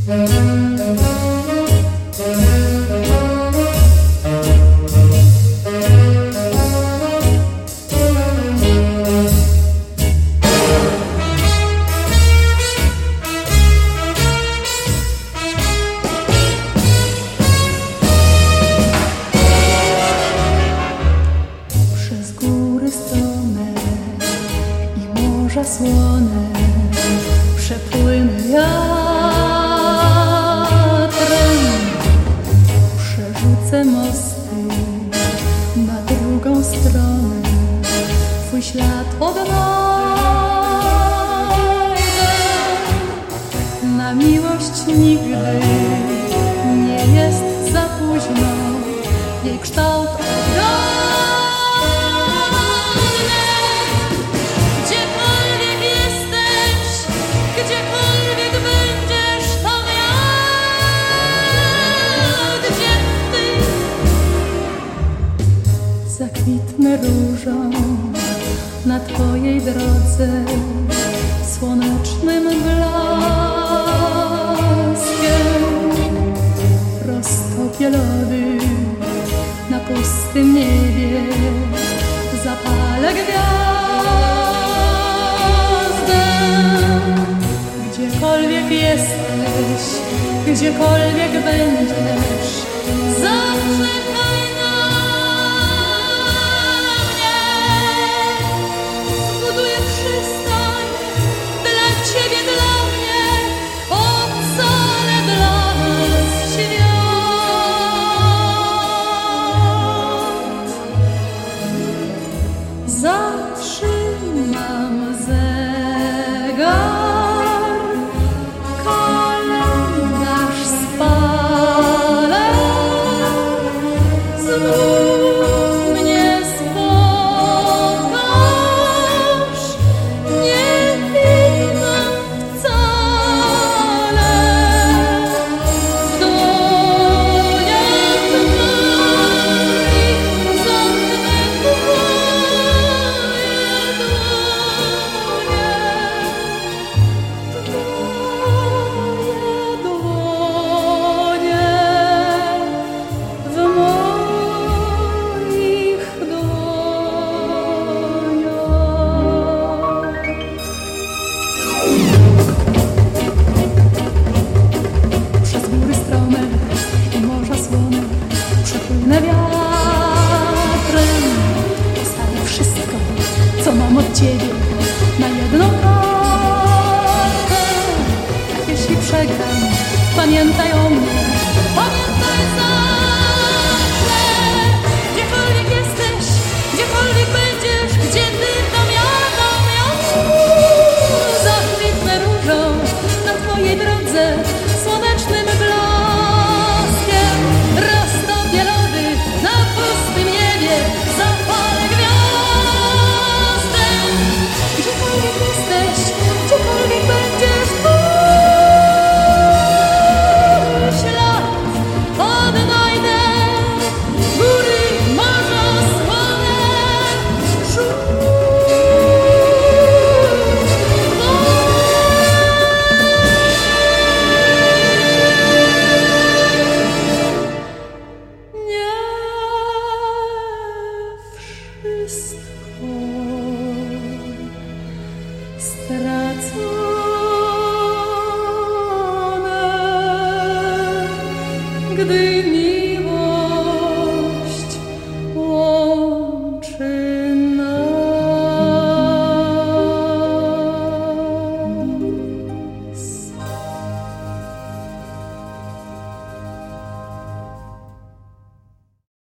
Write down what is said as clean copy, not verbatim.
Słone przepłyny wiatrem, przerzucę mosty na drugą stronę, twój ślad odnajdę. Na miłość nigdy nie jest za późno, jej kształt odgadnę. Gdziekolwiek będziesz, tam ja, gdzie ty. Zakwitnę różą na twojej drodze, słonecznym blaskiem. Roztopię lody na pustym niebie, zapalę gwiazdę. Gdziekolwiek jesteś, gdziekolwiek będziesz, zaczekaj na mnie. Zbuduję przystań dla ciebie, dla mnie, ocalę dla nas świat. Zatrzymam zegar, przepłynę wiatrem, zostawię wszystko, co mam od ciebie, na jedną kartę. Jeśli przegram, pamiętaj o mnie, pamiętaj zawsze. Gdziekolwiek jesteś, gdziekolwiek będziesz, gdzie ty, tam ja, tam ja. Zakwitnę różą na twojej drodze, słonecznym blaskiem. Roztopię lody na pustym niebie, zapalę gwiazdę. Gdziekolwiek jesteś, gdziekolwiek będziesz, twój ślad odnajdę. Góry, morza, słone, wszystko stracone, gdy